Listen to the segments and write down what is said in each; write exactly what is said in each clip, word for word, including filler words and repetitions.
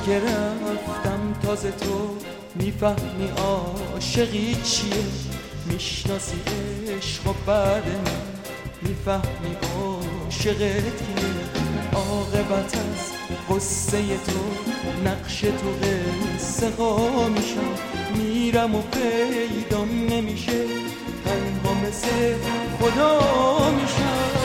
که رفتم تازه تو میفهمی عاشقی چیه، میشناسی عشق و بعد من میفهمی عاشقت کیه. عاقبت از قصه تو نقش تو قصه ها میشم، میرم و پیدام نمیشه، تنها مثل خدا میشم.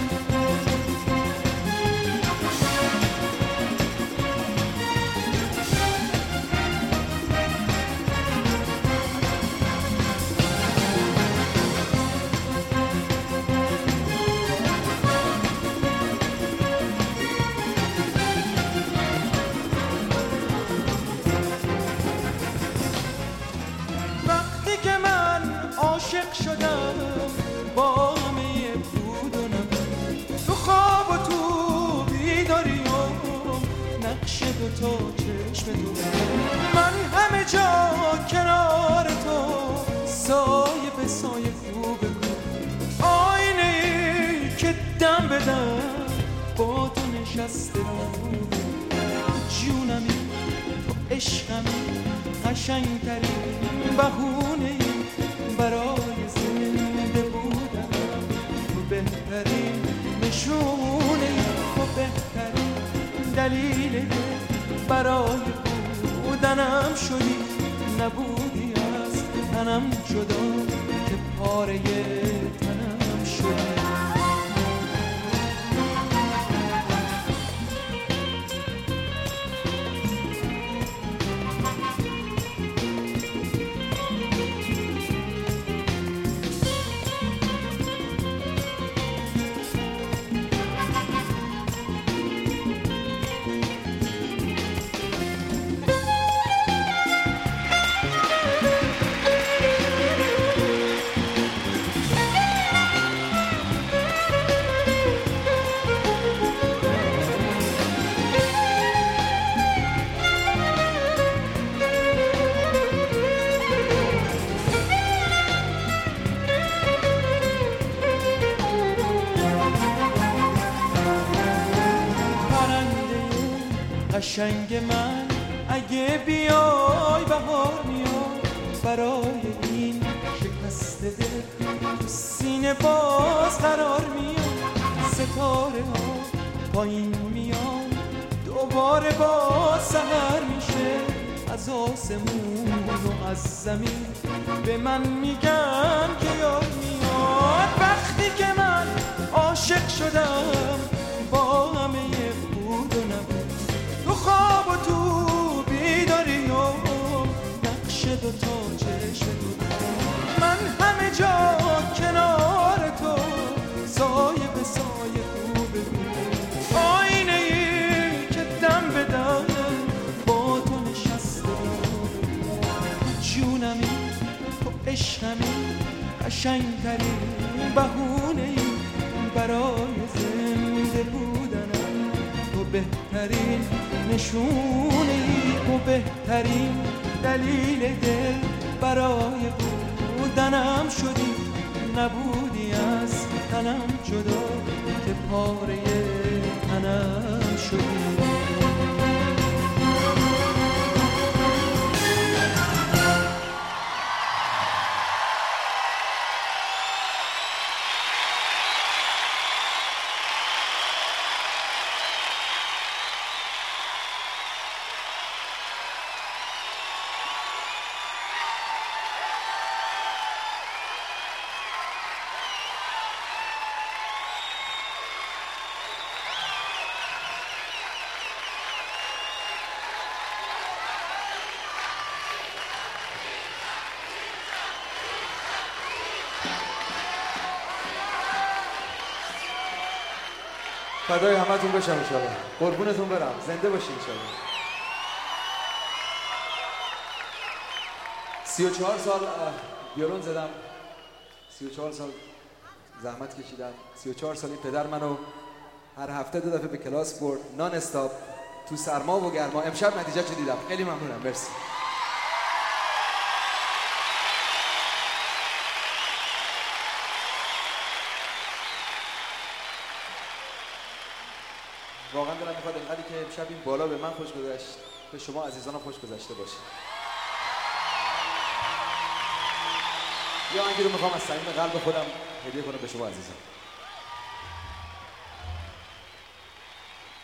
عاشق شدم با همه بود و نبود، تو خواب و تو بیداریم نقش دوتا چشم تو، من همه جا کنار تو سایه به سایه خوبه کن، آینه ای که دم به دم با تو نشسته رو جونمی، تو عشقمی، قشنگترین بهونه برای زنده بودن، تو بهترین نشونه، تو بهترین دلیل برای بودنم شدی، نبودی از تنم جدا که پاره تنم شدی. قشنگ من اگه بیای بهار میاد، برای این شکست دل تو سینه باز قرار میاد، ستاره ها پایین میان دوباره باز سحر میشه، از آسمون و از زمین به من میگن که یاد میاد وقتی که من عاشق شدم با همه بود و نبود، تو خواب و تو بیداری و نقش دوتا چشم تو، من همه جا کنار تو سایه به سایه خوبه بود، آینه ای که دم به دم با تو نشسته بود، جونمی، تو عشقمی، قشنگترین بهونه ای برای زنده بودنم، تو بهترین نشونه، تو بهترین دلیل دل برای بودنم شدی، نبودی از تنم جدا که پاره تنم شدی. فدای همتون بشم انشالله، قربونتون برم، زنده باشین انشالله. سی و چهار سال ویولون زدم، سی و چهار سال زحمت کشیدم، سی و چهار سالی پدر منو هر هفته دو دفعه به کلاس برد نان استاپ تو سرما و گرما. امشب نتیجه چه دیدم، خیلی ممنونم، مرسی. واقعا دلم میخواد اینقدری که امشب این بالا به من خوش گذشت به شما عزیزان خوش گذشته باشه. یا آهنگی رو میخوام از صمیم قلب خودم هدیه کنم به شما عزیزان.